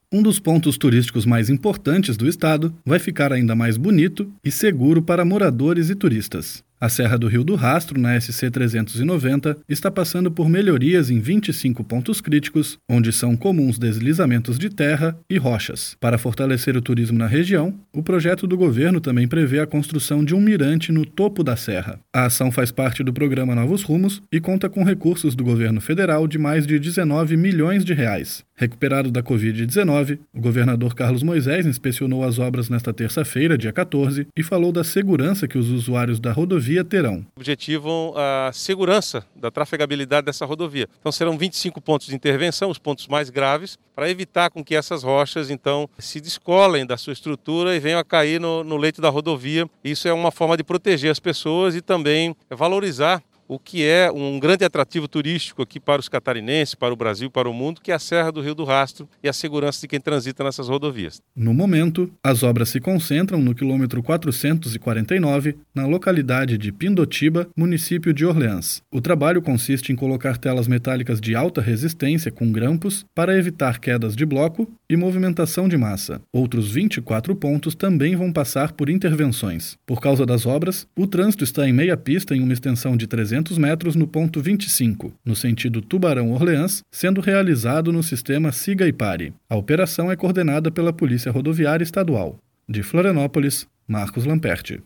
Um dos pontos turísticos mais importantes do estado vai ficar ainda mais bonito e seguro para moradores e turistas. A Serra do Rio do Rastro, na SC 390, está passando por melhorias em 25 pontos críticos, onde são comuns deslizamentos de terra e rochas. Para fortalecer o turismo na região, o projeto do governo também prevê a construção de um mirante no topo da serra. A ação faz parte do programa Novos Rumos e conta com recursos do governo federal de mais de 19 milhões de reais. Recuperado da Covid-19, o governador Carlos Moisés inspecionou as obras nesta terça-feira, dia 14, e falou da segurança que os usuários da rodovia terão. Objetivam a segurança da trafegabilidade dessa rodovia. Então serão 25 pontos de intervenção, os pontos mais graves, para evitar com que essas rochas então se descolem da sua estrutura e venham a cair no leito da rodovia. Isso é uma forma de proteger as pessoas e também valorizar o que é um grande atrativo turístico aqui para os catarinenses, para o Brasil, para o mundo, que é a Serra do Rio do Rastro e a segurança de quem transita nessas rodovias. No momento, as obras se concentram no quilômetro 449, na localidade de Pindotiba, município de Orleans. O trabalho consiste em colocar telas metálicas de alta resistência com grampos para evitar quedas de bloco e movimentação de massa. Outros 24 pontos também vão passar por intervenções. Por causa das obras, o trânsito está em meia pista em uma extensão de 300 metros no ponto 25, no sentido Tubarão-Orleans, sendo realizado no sistema Siga e Pare. A operação é coordenada pela Polícia Rodoviária Estadual. De Florianópolis, Marcos Lamperti.